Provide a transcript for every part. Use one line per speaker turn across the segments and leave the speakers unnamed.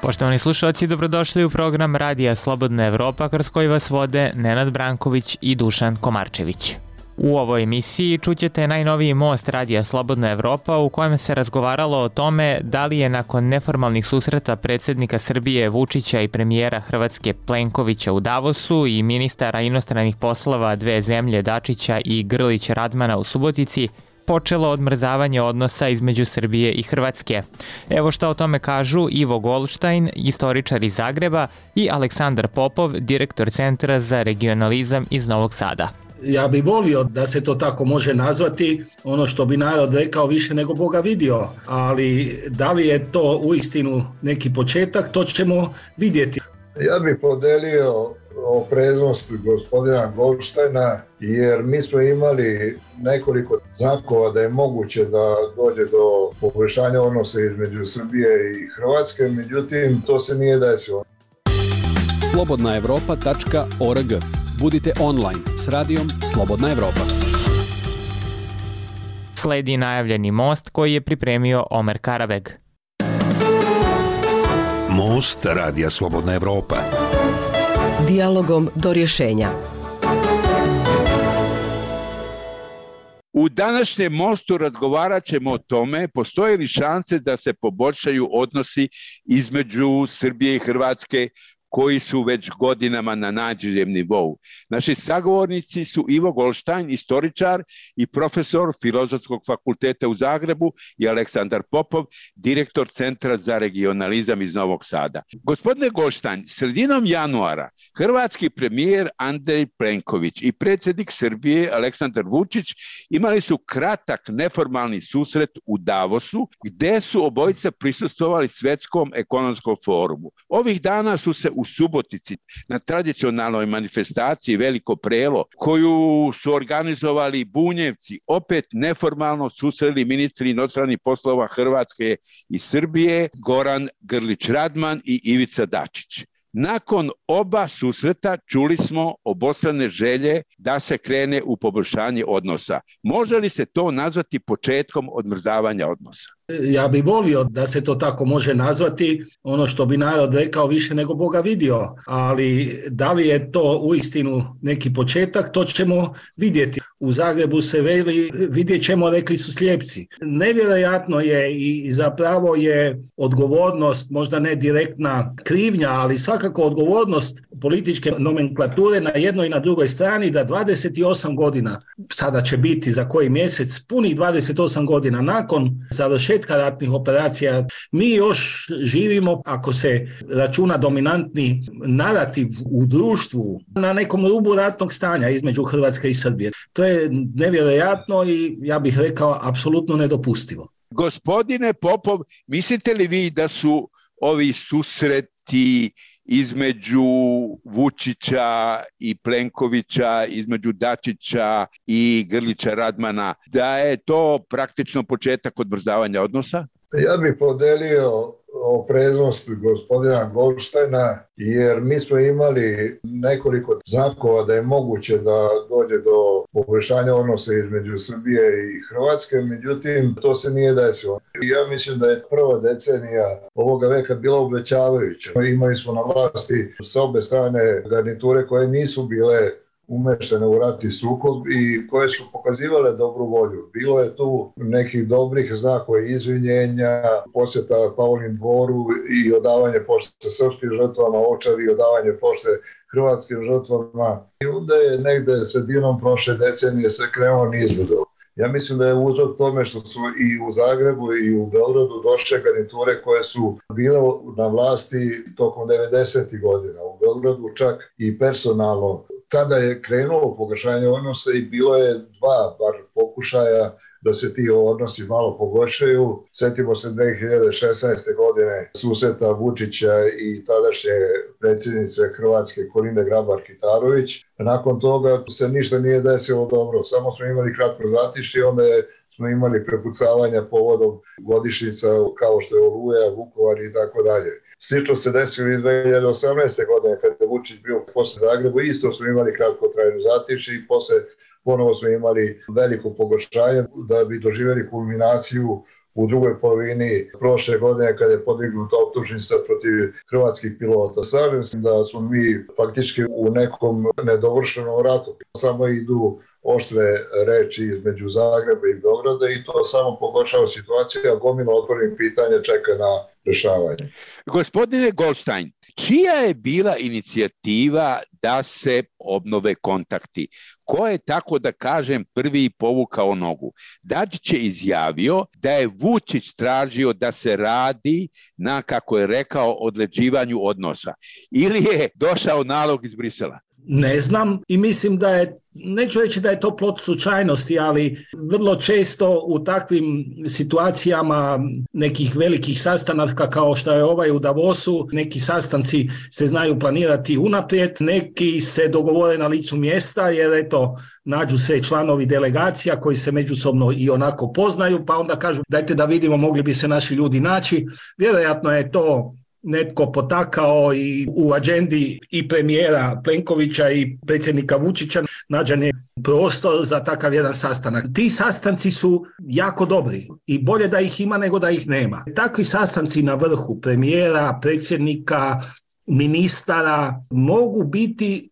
Poštovani slušalci, dobrodošli u program Radija Slobodna Evropa, kroz koji vas vode Nenad Branković i Dušan Komarčević. U ovoj emisiji čućete najnoviji most Radija Slobodna Evropa u kojem se razgovaralo o tome da li je nakon neformalnih susreta predsjednika Srbije Vučića i premijera Hrvatske Plenkovića u Davosu i ministara inostranih poslova dve zemlje Dačića i Grlić Radmana u Subotici počelo odmrzavanje odnosa između Srbije i Hrvatske. Evo šta o tome kažu Ivo Goldstein, istoričar iz Zagreba, i Aleksandar Popov, direktor Centra za regionalizam iz Novog Sada.
Ja bih volio da se to tako može nazvati, ono što bi narod rekao više nego Boga vidio, ali da li je to uistinu neki početak, to ćemo vidjeti.
Ja bih podelio opreznost gospodina Goldsteina, jer mi smo imali nekoliko znakova da je moguće da dođe do poboljšanja odnosa između Srbije i Hrvatske, međutim to se nije desilo.
slobodnaevropa.org. Budite online s radijom Slobodna Evropa.
Sledi najavljeni most koji je pripremio Omer Karabeg.
Most Radija Slobodna Evropa.
Dijalogom do rješenja.
U današnjem mostu razgovarat ćemo o tome postoje li šanse da se poboljšaju odnosi između Srbije i Hrvatske koji su već godinama na najnižem nivou. Naši sagovornici su Ivo Goldstein, istoričar i profesor Filozofskog fakulteta u Zagrebu, i Aleksandar Popov, direktor Centra za regionalizam iz Novog Sada. Gospodine Goldstein, sredinom januara hrvatski premijer Andrej Plenković i predsjednik Srbije Aleksandar Vučić imali su kratak neformalni susret u Davosu, gdje su obojica prisustvovali Svjetskom ekonomskom forumu. Ovih dana su se u Subotici na tradicionalnoj manifestaciji Veliko Prelo, koju su organizovali Bunjevci, opet neformalno susreli ministri inostranih poslova Hrvatske i Srbije Goran Grlić Radman i Ivica Dačić. Nakon oba susreta čuli smo obostrane želje da se krene u poboljšanje odnosa. Može li se to nazvati početkom odmrzavanja odnosa?
Ja bih volio da se to tako može nazvati, ono što bi narod rekao više nego Boga vidio, ali da li je to uistinu neki početak, to ćemo vidjeti. U Zagrebu se veli, vidjet ćemo, rekli su slijepci. Nevjerojatno je i zapravo je odgovornost, možda ne direktna krivnja, ali svakako odgovornost političke nomenklature na jednoj i na drugoj strani da 28 godina, sada će biti za koji mjesec, punih 28 godina nakon završetka ratnih operacija, mi još živimo, ako se računa dominantni narativ u društvu, na nekom rubu ratnog stanja između Hrvatske i Srbije. To je nevjerojatno i ja bih rekao apsolutno nedopustivo.
Gospodine Popov, mislite li vi da su ovi susreti između Vučića i Plenkovića, između Dačića i Grlića Radmana, da je to praktično početak odmrzavanja odnosa?
Ja bih podelio opreznost gospodina Goldsteina, jer mi smo imali nekoliko znakova da je moguće da dođe do poboljšanja odnosa između Srbije i Hrvatske, međutim to se nije desilo. Ja mislim da je prva decenija ovoga veka bila obećavajuća. Imali smo na vlasti sa obe strane garniture koje nisu bile umeštene u ratni sukob i koje su pokazivale dobru volju. Bilo je tu nekih dobrih znakova izvinjenja, posjeta Pavlin dvoru i odavanje pošte srpskim žrtvama, Ovčari i odavanje pošte hrvatskim žrtvama. I onda je negde sredinom prošle decenije se krenuo nizbrdo. Ja mislim da je uzrok tome što su i u Zagrebu i u Beogradu došle garniture koje su bile na vlasti tokom 90. godina. U Beogradu čak i personalno. Tada je krenulo pogoršanje odnosa i bilo je dva bar pokušaja da se ti odnosi malo poboljšaju. Sjetimo se 2016. godine susreta Vučića i tadašnje predsjednice Hrvatske Kolinde Grabar-Kitarović. Nakon toga se ništa nije desilo dobro, samo smo imali kratko zatišje, onda smo imali prepucavanja povodom godišnjica kao što je Oluja, Vukovar i tako dalje. Slično se desilo i 2018. godine kada je Vučić bio posle Zagrebu, isto smo imali kratkotrajno zatišje i posle ponovo smo imali veliko pogoršanje da bi doživjeli kulminaciju u drugoj polovini prošle godine kada je podignuta optužnica protiv hrvatskih pilota. Slažem se da smo mi faktički u nekom nedovršenom ratu. Samo idu oštre reči između Zagreba i Beograda i to samo pogoršava situaciju, a gomila otvorenih pitanja čeka na rešavanje.
Gospodine Goldstein, čija je bila inicijativa da se obnove kontakti? Ko je, tako da kažem, prvi povukao nogu? Dačić je izjavio da je Vučić tražio da se radi na, kako je rekao, odleđivanju odnosa. Ili je došao nalog iz Brisela?
Ne znam i mislim da je, neću reći da je to plod slučajnosti, ali vrlo često u takvim situacijama nekih velikih sastanaka kao što je ovaj u Davosu, neki sastanci se znaju planirati unaprijed, neki se dogovore na licu mjesta jer eto nađu se članovi delegacija koji se međusobno i onako poznaju pa onda kažu dajte da vidimo mogli bi se naši ljudi naći. Vjerojatno je to netko potakao i u agendi i premijera Plenkovića i predsjednika Vučića nađen je prostor za takav jedan sastanak. Ti sastanci su jako dobri i bolje da ih ima nego da ih nema. Takvi sastanci na vrhu premijera, predsjednika, ministara mogu biti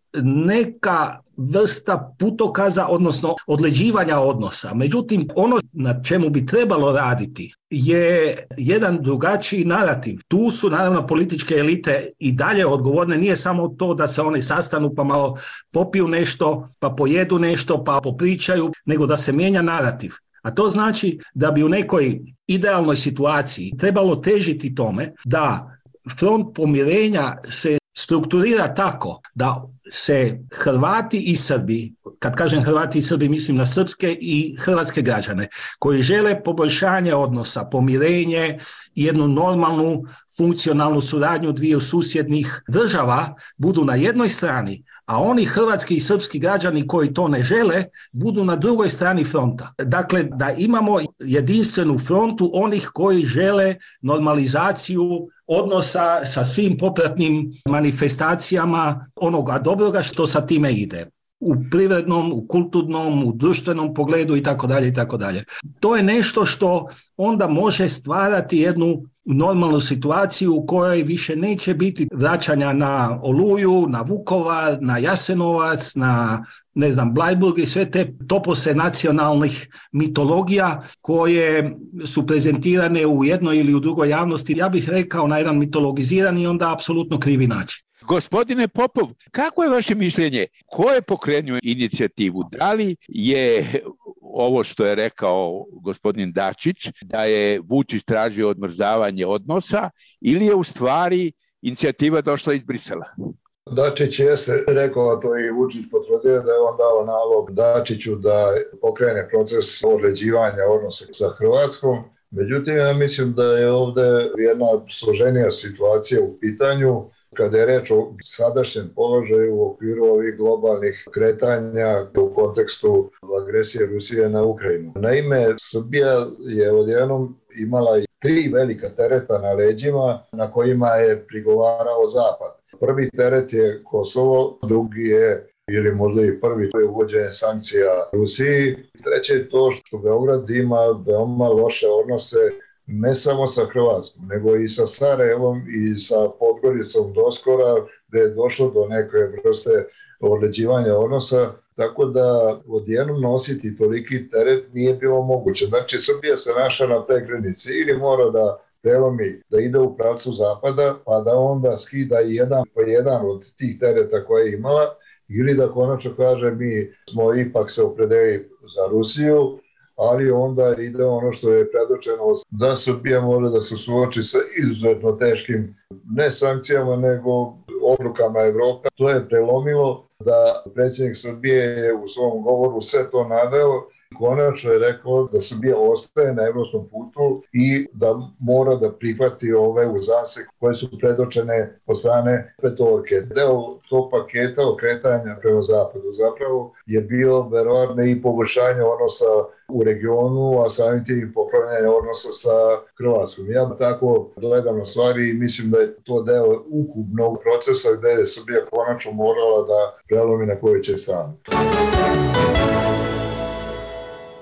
neka vrsta putokaza, odnosno odleđivanja odnosa. Međutim, ono na čemu bi trebalo raditi je jedan drugačiji narativ. Tu su naravno političke elite i dalje odgovorne, nije samo to da se oni sastanu pa malo popiju nešto, pa pojedu nešto, pa popričaju, nego da se mijenja narativ. A to znači da bi u nekoj idealnoj situaciji trebalo težiti tome da front pomirenja se strukturira tako da se Hrvati i Srbi, kad kažem Hrvati i Srbi mislim na srpske i hrvatske građane, koji žele poboljšanje odnosa, pomirenje i jednu normalnu funkcionalnu suradnju dviju susjednih država budu na jednoj strani, a oni hrvatski i srpski građani koji to ne žele budu na drugoj strani fronta. Dakle, da imamo jedinstvenu frontu onih koji žele normalizaciju odnosa sa svim popratnim manifestacijama onoga dobroga što sa time ide. U privrednom, u kulturnom, u društvenom pogledu i tako dalje i tako dalje. To je nešto što onda može stvarati jednu normalnu situaciju u kojoj više neće biti vraćanja na Oluju, na Vukovar, na Jasenovac, na Bleiburg i sve te topose nacionalnih mitologija koje su prezentirane u jednoj ili u drugoj javnosti. Ja bih rekao na jedan mitologizirani i onda apsolutno krivi način.
Gospodine Popov, kako je vaše mišljenje? Ko je pokrenuo inicijativu? Da li je ovo što je rekao gospodin Dačić, da je Vučić tražio odmrzavanje odnosa, ili je u stvari inicijativa došla iz Brisela?
Dačić jeste rekao, a to i Vučić potvrdio, da je on dao nalog Dačiću da pokrene proces odleđivanja odnosa sa Hrvatskom. Međutim, ja mislim da je ovdje jedna složenija situacija u pitanju, kada je reč o sadašnjem položaju u okviru ovih globalnih kretanja u kontekstu agresije Rusije na Ukrajinu. Naime, Srbija je odjednom imala i 3 velika tereta na leđima na kojima je prigovarao Zapad. Prvi teret je Kosovo, drugi je, ili možda i prvi, to je uvođenje sankcija Rusiji. Treće je to što Beograd ima veoma loše odnose ne samo sa Hrvatskom, nego i sa Sarajevom i sa Podgoricom doskora, gde je došlo do neke vrste odleđivanja odnosa, tako da odjednom nositi toliki teret nije bilo moguće. Znači, Srbija se našla na prekretnici, ili mora da prelomi, da ide u pravcu zapada, pa da onda skida jedan po jedan od tih tereta koje je imala, ili da konačno kaže mi smo ipak se opredelili za Rusiju, ali onda ide ono što je predočeno da Srbija mora da se suoči sa izuzetno teškim ne sankcijama nego odlukama Evrope. To je prelomilo da predsjednik Srbije je u svom govoru sve to naveo. Konačno je rekao da Srbija ostaje na evropskom putu i da mora da prihvati ove uzase koje su predočene od strane petorke. Deo tog paketa okretanja prema zapadu zapravo je bio verovatno i poboljšanje odnosa u regionu, a samim tim popravljanje odnosa sa Hrvatskom. Ja tako gledam na stvari i mislim da je to deo ukupnog procesa gde je Srbija konačno morala da prelomi na koju će stranu.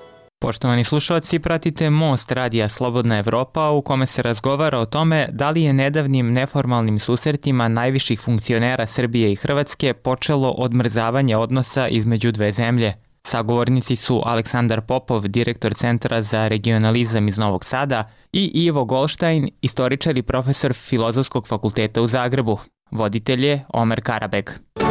Poštovani slušalci, pratite Most radija Slobodna Evropa u kome se razgovara o tome da li je nedavnim neformalnim susretima najviših funkcionera Srbije i Hrvatske počelo odmrzavanje odnosa između dve zemlje. Sagovornici su Aleksandar Popov, direktor Centra za regionalizam iz Novog Sada, i Ivo Golštajn, istoričar i profesor Filozofskog fakulteta u Zagrebu. Voditelj je Omer Karabeg.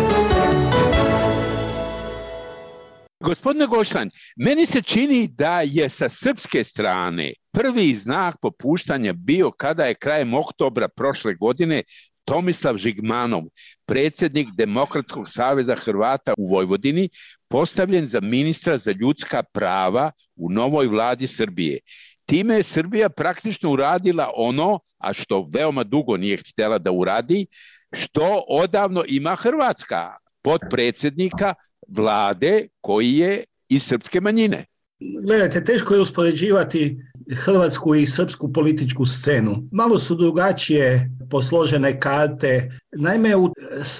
Gospodine Golštajn, meni se čini da je sa srpske strane prvi znak popuštanja bio kada je krajem oktobra prošle godine Tomislav Žigmanov, predsjednik Demokratskog saveza Hrvata u Vojvodini, postavljen za ministra za ljudska prava u novoj vladi Srbije. Time je Srbija praktično uradila ono, a što veoma dugo nije htjela da uradi, što odavno ima Hrvatska, potpredsjednika vlade koji je iz srpske manjine.
Gledajte, teško je uspoređivati hrvatsku i srpsku političku scenu. Malo su drugačije posložene karte. Naime, u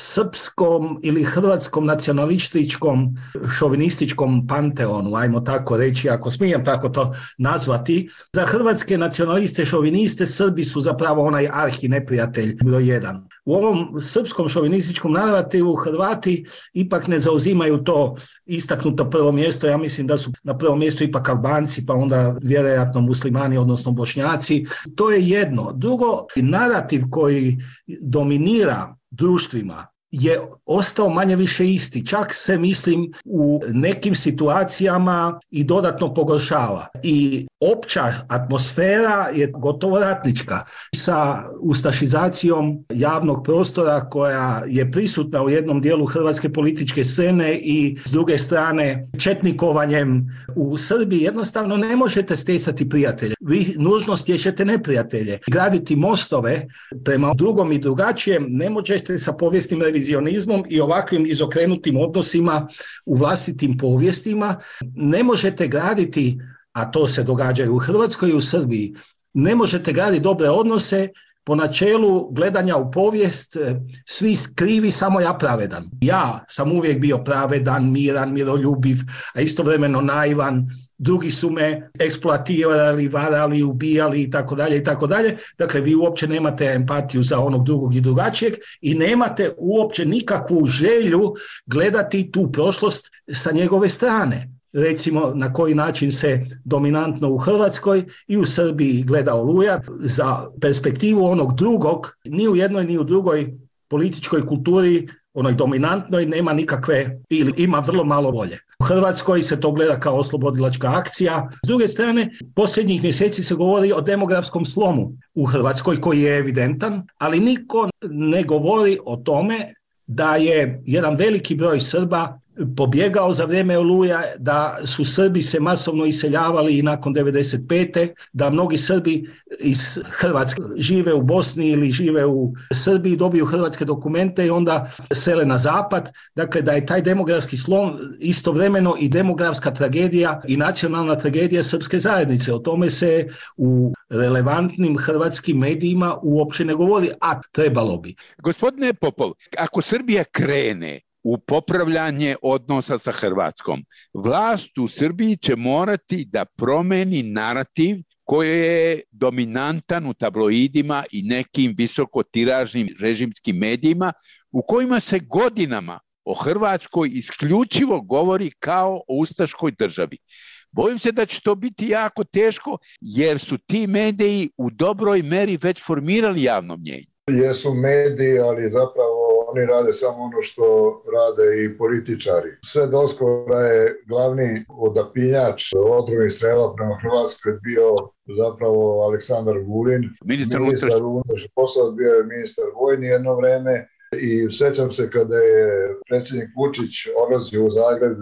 srpskom ili hrvatskom nacionalističkom šovinističkom panteonu, ajmo tako reći, ako smijem tako to nazvati, za hrvatske nacionaliste šoviniste Srbi su zapravo onaj arhineprijatelj broj 1. U ovom srpskom šovinističkom narativu Hrvati ipak ne zauzimaju to istaknuto prvo mjesto. Ja mislim da su na prvom mjestu ipak Albanci, pa onda vjerojatno Muslimani, odnosno Bošnjaci. To je jedno. Drugo, narativ koji dominira društvima je ostao manje više isti. Čak se, mislim, u nekim situacijama i dodatno pogoršava. I opća atmosfera je gotovo ratnička. Sa ustašizacijom javnog prostora koja je prisutna u jednom dijelu hrvatske političke scene i s druge strane četnikovanjem u Srbiji, jednostavno ne možete stjecati prijatelje. Vi nužno stječete neprijatelje. Graditi mostove prema drugom i drugačijem ne možete sa povijesnim revizionizmom i ovakvim izokrenutim odnosima u vlastitim povijestima. Ne možete graditi, a to se događa i u Hrvatskoj i u Srbiji, ne možete graditi dobre odnose po načelu gledanja u povijest, svi krivi, samo ja pravedan. Ja sam uvijek bio pravedan, miran, miroljubiv, a istovremeno naivan. Drugi su me eksploatirali, varali, ubijali i tako dalje i tako dalje. Dakle, vi uopće nemate empatiju za onog drugog i drugačijeg i nemate uopće nikakvu želju gledati tu prošlost sa njegove strane. Recimo na koji način se dominantno u Hrvatskoj i u Srbiji gleda Oluja. Za perspektivu onog drugog, ni u jednoj ni u drugoj političkoj kulturi, onoj dominantnoj, nema nikakve ili ima vrlo malo volje. U Hrvatskoj se to gleda kao oslobodilačka akcija. S druge strane, posljednjih mjeseci se govori o demografskom slomu u Hrvatskoj koji je evidentan, ali niko ne govori o tome da je jedan veliki broj Srba pobjegao za vrijeme Oluja, da su Srbi se masovno iseljavali i nakon 95. da mnogi Srbi iz Hrvatske žive u Bosni ili žive u Srbiji, dobiju hrvatske dokumente i onda sele na zapad. Dakle, da je taj demografski slom istovremeno i demografska tragedija i nacionalna tragedija srpske zajednice. O tome se u relevantnim hrvatskim medijima uopće ne govori, a trebalo bi.
Gospodine Popov, ako Srbija krene u popravljanje odnosa sa Hrvatskom, vlast u Srbiji će morati da promeni narativ koji je dominantan u tabloidima i nekim visokotiražnim režimskim medijima u kojima se godinama o Hrvatskoj isključivo govori kao o ustaškoj državi. Bojim se da će to biti jako teško jer su ti mediji u dobroj meri već formirali javno mnjenje.
Jesu mediji, ali zapravo oni rade samo ono što rade i političari. Sve doskora je glavni odapinjač otrovnih strela prema Hrvatskoj bio zapravo Aleksandar Vulin, ministar unutrašnjih poslova, bio je ministar vojni jedno vreme. I sjećam se kada je predsjednik Vučić odlazio u Zagreb 2018.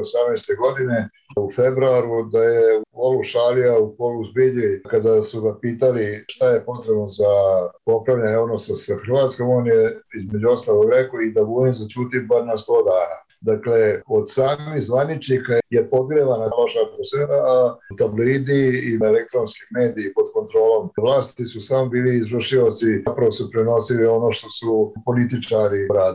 godine u februaru, da je u polu šalija, u polu zbilji, kada su ga pitali šta je potrebno za popravljanje odnosa sa Hrvatskom, on je između ostalog rekao i da Vulin začuti bar na 100 dana. Dakle, od samih zvaničnika je podgrevana loša atmosfera, a tabloidi i elektronski mediji pod kontrolom vlasti su samo bili izvršioci, zapravo su prenosili ono što su političari radili.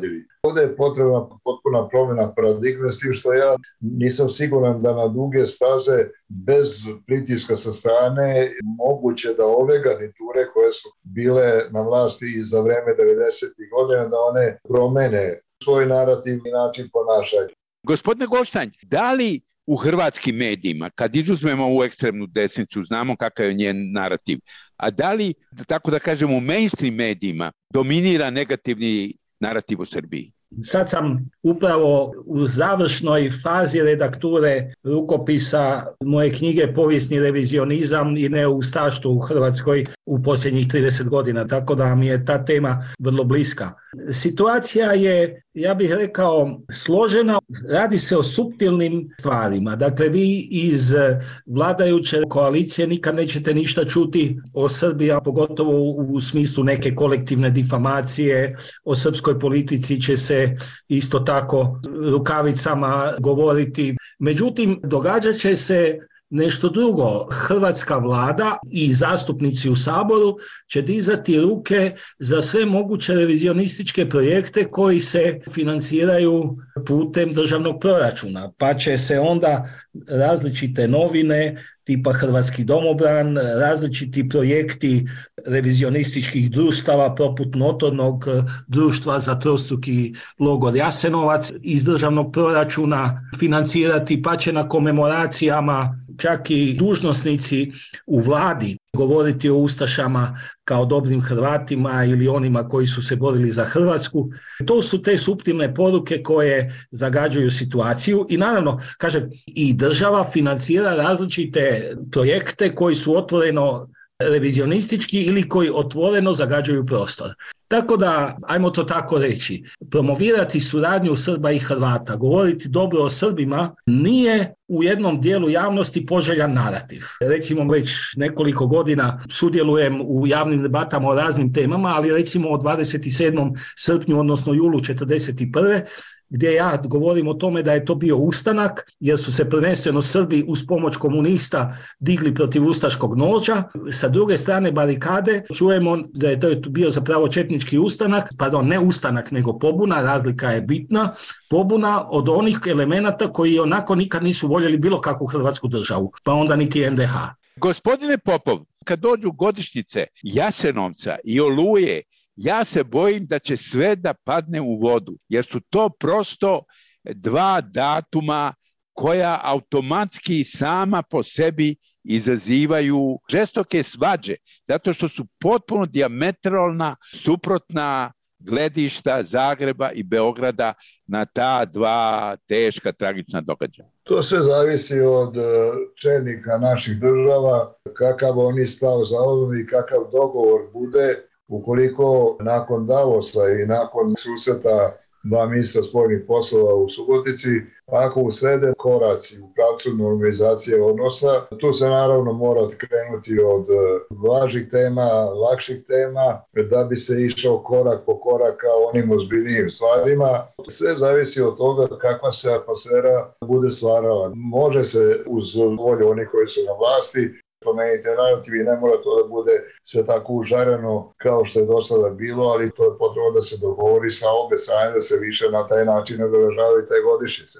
Ovdje je potrebna potpuna promjena paradigme, s tim što ja nisam siguran da na duge staze bez pritiska sa strane moguće da ove garniture koje su bile na vlasti i za vreme 90. godina, da one promene svoj narativ i način ponašanja.
Gospodine Goštanj, da li u hrvatskim medijima, kad izuzmemo ovu ekstremnu desnicu, znamo kakav je njen narativ, a da li, tako da kažemo, u mainstream medijima dominira negativni narativ o Srbiji?
Sad sam upravo u završnoj fazi redakture rukopisa moje knjige Povijesni revizionizam i neustaštvo u Hrvatskoj u posljednjih 30 godina, tako da mi je ta tema vrlo bliska. Situacija je, ja bih rekao, složena, radi se o suptilnim stvarima. Dakle, vi iz vladajuće koalicije nikad nećete ništa čuti o Srbiji, a pogotovo u smislu neke kolektivne difamacije. O srpskoj politici će se isto tako rukavicama govoriti. Međutim, događat će se nešto drugo. Hrvatska vlada i zastupnici u Saboru će dizati ruke za sve moguće revizionističke projekte koji se financiraju putem državnog proračuna. Pa će se onda različite novine tipa Hrvatski domobran, različiti projekti revizionističkih društava poput notornog društva za trostruki logor Jasenovac iz državnog proračuna financirati, pa će na komemoracijama čak i dužnosnici u vladi govoriti o ustašama kao dobrim Hrvatima ili onima koji su se borili za Hrvatsku. To su te suptilne poruke koje zagađuju situaciju i naravno, kažem, i država financira različite projekte koji su otvoreno revizionistički ili koji otvoreno zagađuju prostor. Tako da, ajmo to tako reći, promovirati suradnju Srba i Hrvata, govoriti dobro o Srbima nije u jednom dijelu javnosti poželjan narativ. Recimo, već nekoliko godina sudjelujem u javnim debatama o raznim temama, ali recimo o 27. srpnju, odnosno julu 1941. gdje ja govorim o tome da je to bio ustanak, jer su se prvenstveno Srbi uz pomoć komunista digli protiv ustaškog noža. Sa druge strane barikade čujemo da je to bio zapravo četnički ustanak, pardon, ne ustanak nego pobuna, razlika je bitna, pobuna od onih elemenata koji onako nikad nisu voljeli bilo kakvu hrvatsku državu, pa onda niti NDH.
Gospodine Popov, kad dođu godišnjice Jasenovca i Oluje, ja se bojim da će sve da padne u vodu, jer su to prosto dva datuma koja automatski sama po sebi izazivaju žestoke svađe, zato što su potpuno dijametralna, suprotna gledišta Zagreba i Beograda na ta dva teška, tragična događaja.
To sve zavisi od čelnika naših država, kakav oni stav zauzmu i kakav dogovor bude. Ukoliko nakon Davosa i nakon susreta dva ministra spoljnih poslova u Subotici, ako uslede koraci u pravcu normalizacije odnosa, tu se naravno mora krenuti od važnih tema, lakših tema, da bi se išao korak po korak ka onim ozbiljnijim stvarima. Sve zavisi od toga kakva se atmosfera bude stvarala. Može se uz volju onih koji su na vlasti promeniti narativ i ne mora to da bude sve tako užareno kao što je do sada bilo, ali to je potrebno da se dogovori sa obe strane da se više na taj način ne obeležavaju te godišnjice.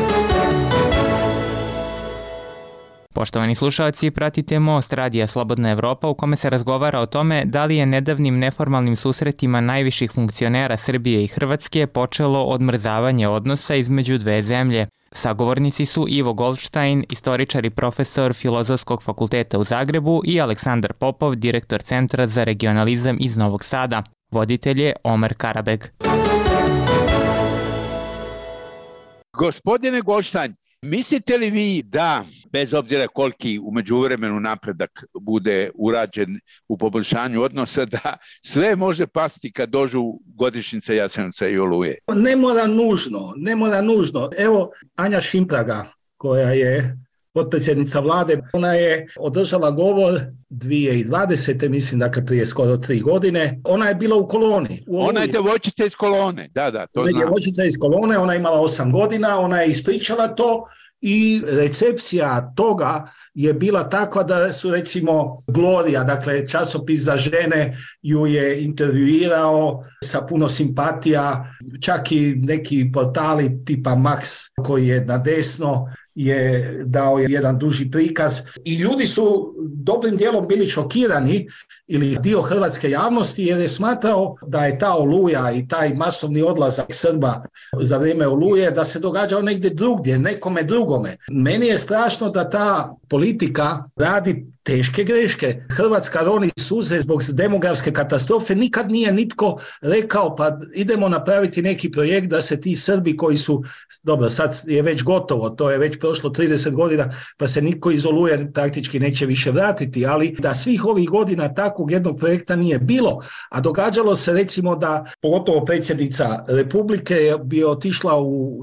Poštovani slušalci, pratite Most Radija Slobodna Evropa u kome se razgovara o tome da li je nedavnim neformalnim susretima najviših funkcionera Srbije i Hrvatske počelo odmrzavanje odnosa između dve zemlje. Sagovornici su Ivo Goldstein, istoričar i profesor Filozofskog fakulteta u Zagrebu, i Aleksandar Popov, direktor Centra za regionalizam iz Novog Sada. Voditelj je Omer Karabeg.
Gospodine Goldstein, mislite li vi da, bez obzira koliki u međuvremenu napredak bude urađen u poboljšanju odnosa, da sve može pasti kad dođu godišnjice Jasenovca i Oluje?
Ne mora nužno. Evo, Anja Šimpraga, koja je potpredsjednica vlade, ona je održala govor 2020. mislim, dakle prije skoro 3 godine. Ona je bila u koloni.
Ona je djevojčica iz kolone, da, to znam.
Djevojčica iz kolone, ona je imala 8 godina, ona je ispričala to i recepcija toga je bila takva da su recimo Gloria, dakle časopis za žene, ju je intervjuirao sa puno simpatija, čak i neki portali tipa Max koji je na desno je dao jedan duži prikaz i ljudi su dobrim dijelom bili šokirani ili dio hrvatske javnosti jer je smatrao da je ta Oluja i taj masovni odlazak Srba za vrijeme Oluje da se događao negdje drugdje, nekome drugome. Meni je strašno da ta politika radi teške greške. Hrvatska roni suze zbog demografske katastrofe, nikad nije nitko rekao pa idemo napraviti neki projekt da se ti Srbi koji su, dobro sad je već gotovo, to je već prošlo 30 godina pa se nitko iz Oluje praktički neće više vratiti, ali da svih ovih godina takvog jednog projekta nije bilo, a događalo se recimo da pogotovo predsjednica Republike bi otišla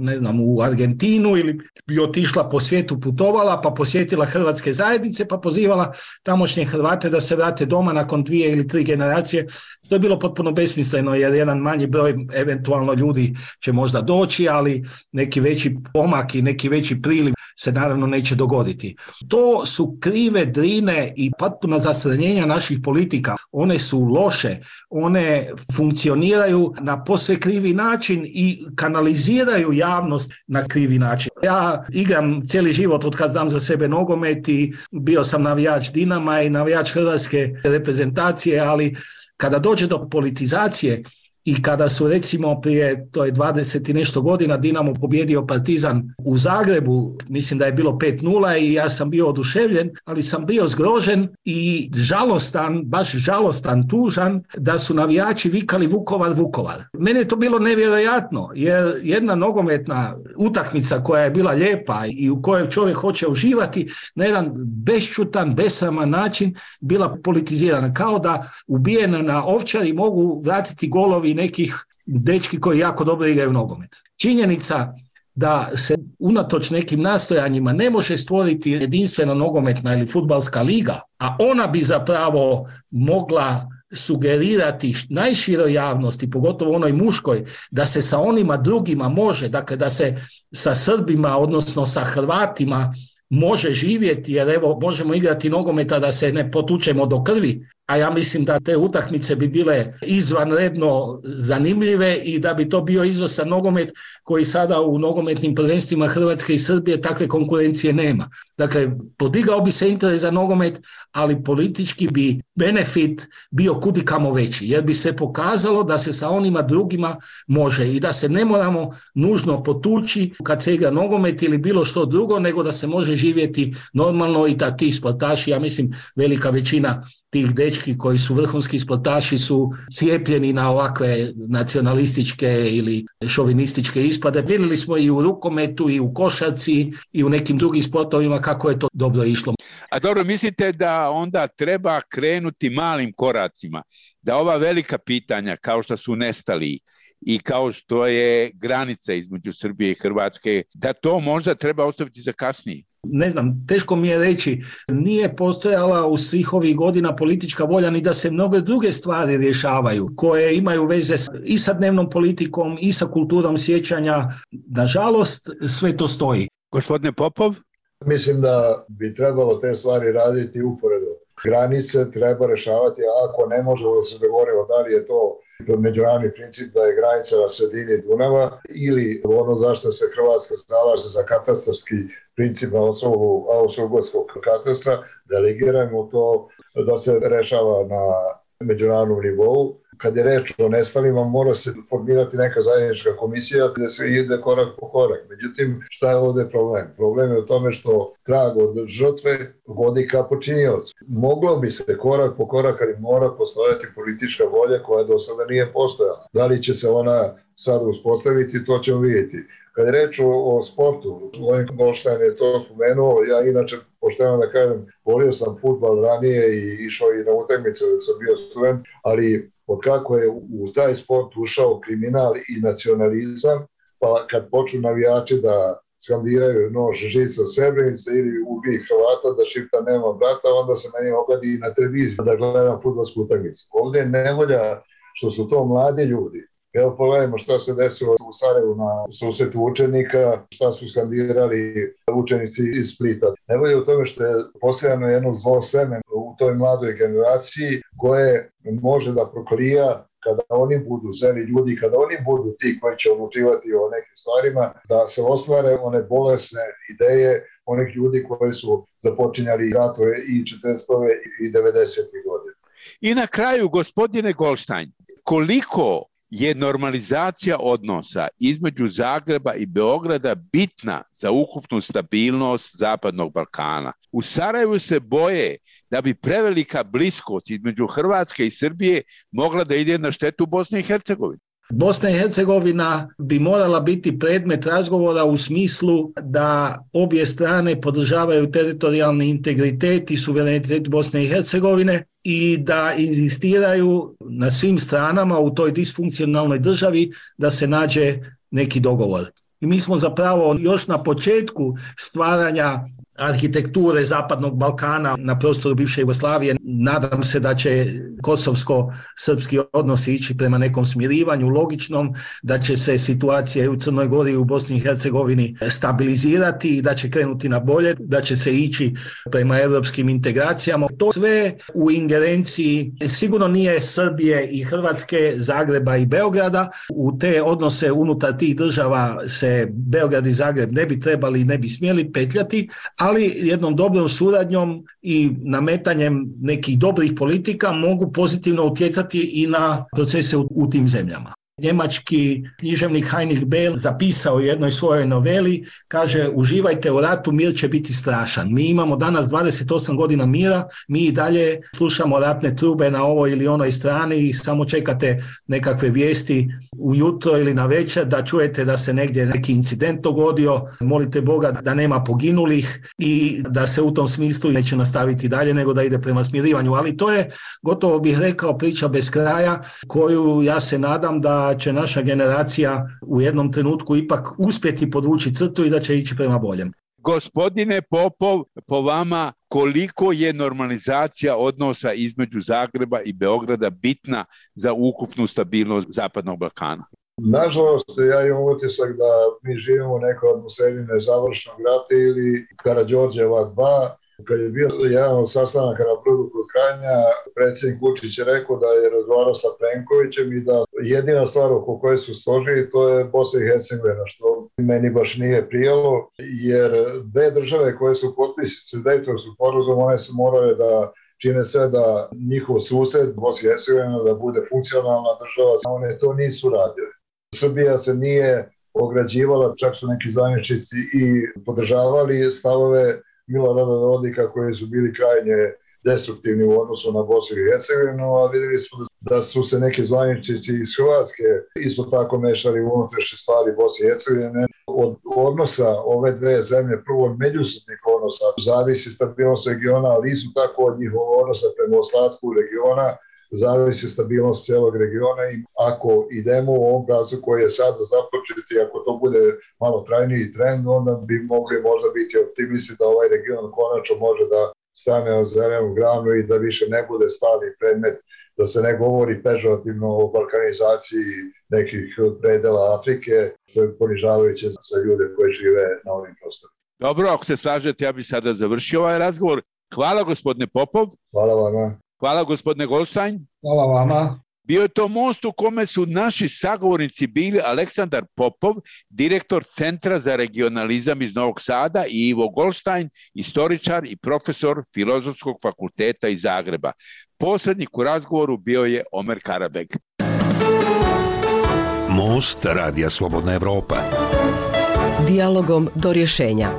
u Argentinu ili bi otišla po svijetu, putovala pa posjetila hrvatske zajednice pa pozivala tamošnje Hrvate da se vrate doma nakon 2 ili 3 generacije, što je bilo potpuno besmisleno jer jedan manji broj eventualno ljudi će možda doći, ali neki veći pomak i neki veći priliv se naravno neće dogoditi. To su krive drine i potpuna zastranjenja naših politika. One su loše, one funkcioniraju na posve krivi način i kanaliziraju javnost na krivi način. Ja igram cijeli život od kad znam za sebe nogomet i bio sam navijač Dinama i navijač hrvatske reprezentacije, ali kada dođe do politizacije i kada su recimo prije, to je 20 i nešto godina, Dinamo pobjedio Partizan u Zagrebu, mislim da je bilo 5-0 i ja sam bio oduševljen, ali sam bio zgrožen i žalostan, baš žalostan, tužan, da su navijači vikali Vukovar, Vukovar. Meni je to bilo nevjerojatno, jer jedna nogometna utakmica koja je bila lijepa i u kojoj čovjek hoće uživati na jedan bešćutan, besraman način bila politizirana, kao da ubijena na Ovčari mogu vratiti golovi nekih dečki koji jako dobro igraju nogomet. Činjenica da se unatoč nekim nastojanjima ne može stvoriti jedinstvena nogometna ili fudbalska liga, a ona bi zapravo mogla sugerirati najširoj javnosti, pogotovo onoj muškoj, da se sa onima drugima može, dakle da se sa Srbima, odnosno sa Hrvatima može živjeti, jer evo možemo igrati nogometa da se ne potučemo do krvi, a ja mislim da te utakmice bi bile izvanredno zanimljive i da bi to bio izvrstan nogomet koji sada u nogometnim prvenstvima Hrvatske i Srbije takve konkurencije nema. Dakle, podigao bi se interes za nogomet, ali politički bi benefit bio kudikamo veći, jer bi se pokazalo da se sa onima drugima može i da se ne moramo nužno potući kad se igra nogomet ili bilo što drugo, nego da se može živjeti normalno i da ti sportaši, ja mislim velika većina tih dečki koji su vrhunski sportaši su cijepljeni na ovakve nacionalističke ili šovinističke ispade. Vidjeli smo i u rukometu i u košarci i u nekim drugim sportovima kako je to dobro išlo.
A dobro, mislite da onda treba krenuti malim koracima, da ova velika pitanja kao što su nestali i kao što je granica između Srbije i Hrvatske, da to možda treba ostaviti za kasnije?
Ne znam, teško mi je reći, nije postojala u svih ovih godina politička volja ni da se mnoge druge stvari rješavaju koje imaju veze i sa dnevnom politikom i sa kulturom sjećanja. Nažalost, sve to stoji.
Gospodine Popov?
Mislim da bi trebalo te stvari raditi uporedo. Granice treba rješavati, a ako ne možemo da se dogovorimo da li je to međunarodni princip da je granica na sredini Dunava ili ono zašto se Hrvatska zalaže za katastarski princip na osnovu austro-ugarskog katastra, delegirajmo to da se rešava na međunarodnom nivou. Kad je reč o nestalima, mora se formirati neka zajednička komisija gdje se ide korak po korak. Međutim, šta je ovdje problem? Problem je u tome što trag od žrtve vodi ka počiniocu. Moglo bi se korak po korak, ali mora postojati politička volja koja do sada nije postojala. Da li će se ona sad uspostaviti, to ćemo vidjeti. Kad je reč o sportu, Vojin Goldstein je to spomenuo, ja inače, pošteno da kažem, volio sam fudbal ranije i išao i na utakmice dok sam bio student, ali od kako je u taj sport ušao kriminal i nacionalizam, pa kad počnu navijači da skandiraju nož žica Srebrenice ili ubij Hrvata da Šipta nema brata, onda se meni ogadi i na televiziji da gledam fudbalsku utakmicu. Ovdje je nevolja što su to mladi ljudi Evo pogledajmo šta se desilo u Sarajevu na susretu učenika, šta su skandirali učenici iz Splita. Najbolje u tome što je posejano jedno zlo seme u toj mladoj generaciji koje može da proklija kada oni budu zeli ljudi, kada oni budu ti koji će odlučivati o nekim stvarima, da se ostvare one bolesne ideje onih ljudi koji su započinjali ratove i 41. i 90. godine.
I na kraju, gospodine Goldstein, koliko je normalizacija odnosa između Zagreba i Beograda bitna za ukupnu stabilnost Zapadnog Balkana? U Sarajevu se boje da bi prevelika bliskost između Hrvatske i Srbije mogla da ide na štetu Bosne i Hercegovine.
Bosna i Hercegovina bi morala biti predmet razgovora u smislu da obje strane podržavaju teritorijalni integritet i suverenitet Bosne i Hercegovine i da inzistiraju na svim stranama u toj disfunkcionalnoj državi da se nađe neki dogovor. I mi smo zapravo još na početku stvaranja arhitekture Zapadnog Balkana na prostoru bivše Jugoslavije. Nadam se da će kosovsko-srpski odnosi ići prema nekom smirivanju logičnom, da će se situacija u Crnoj Gori i u Bosni i Hercegovini stabilizirati i da će krenuti na bolje, da će se ići prema europskim integracijama. To sve u ingerenciji sigurno nije Srbije i Hrvatske, Zagreba i Beograda. U te odnose unutar tih država se Beograd i Zagreb ne bi trebali i ne bi smjeli petljati, ali jednom dobrom suradnjom i nametanjem nekih dobrih politika mogu pozitivno utjecati i na procese u tim zemljama. Njemački književnik Heinrich Böll zapisao u jednoj svojoj noveli, kaže: uživajte u ratu, mir će biti strašan. Mi imamo danas 28 godina mira, mi i dalje slušamo ratne trube na ovoj ili onoj strani i samo čekate nekakve vijesti ujutro ili na večer da čujete da se negdje neki incident dogodio, molite Boga da nema poginulih i da se u tom smislu neće nastaviti dalje nego da ide prema smirivanju. Ali to je, gotovo bih rekao, priča bez kraja koju ja se nadam da će naša generacija u jednom trenutku ipak uspjeti podvući crtu i da će ići prema boljem.
Gospodine Popov, po vama koliko je normalizacija odnosa između Zagreba i Beograda bitna za ukupnu stabilnost Zapadnog Balkana?
Nažalost, ja imam utisak da mi živimo u nekoj atmosferi nezavršenog rata ili Karađorđeva 2. Kad je bio jedan od sastanaka na Brdu kod Kranja, predsjednik Vučić je rekao da je razgovarao sa Plenkovićem i da jedina stvar oko koje su složili to je Bosna i Hercegovina, što meni baš nije prijelo, jer dve države koje su potpisnice Dejtonskog sporazuma, one su morale da čine sve da njihov sused, Bosna i Hercegovina, da bude funkcionalna država, one to nisu radile. Srbija se nije ograđivala, čak su neki zvaničnici i podržavali stavove Milorada Dodika koji su bili krajnje destruktivni u odnosu na Bosnu i Hercegovinu, a vidjeli smo da su se neki zvaničnici iz Hrvatske isto tako mešali u unutrašnje stvari Bosne i Hercegovine. Od odnosa ove dve zemlje, prvo od međusobnih odnosa, zavisi stabilnost regiona, ali isto tako od njihovog odnosa prema ostatku regiona, zavisi stabilnost cijelog regiona i ako idemo u ovom pravcu koji je sada započeti, ako to bude malo trajniji trend, onda bi mogli možda biti optimisti da ovaj region konačno može da stane na zelenu granu i da više ne bude stalni predmet, da se ne govori pežorativno o balkanizaciji nekih predela Afrike, što je ponižavajuće za ljude koji žive na ovim prostorima.
Dobro, ako se slažete, ja bih sada završio ovaj razgovor. Hvala gospodine Popov.
Hvala vama.
Hvala gospodine Goldstein.
Hvala vama.
Bio je to most u kome su naši sagovornici bili Aleksandar Popov, direktor Centra za regionalizam iz Novog Sada, i Ivo Goldstein, istoričar i profesor Filozofskog fakulteta iz Zagreba. Posrednik u razgovoru bio je Omer Karabeg.
Most Radija Slobodna Evropa.
Dijalogom do rješenja.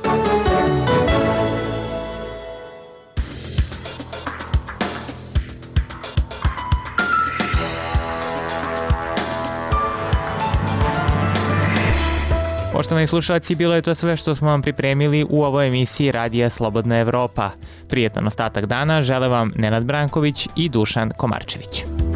Poštovani slušalci, bilo je to sve što smo vam pripremili u ovoj emisiji Radija Slobodna Evropa. Prijetan ostatak dana žele vam Nenad Branković i Dušan Komarčević.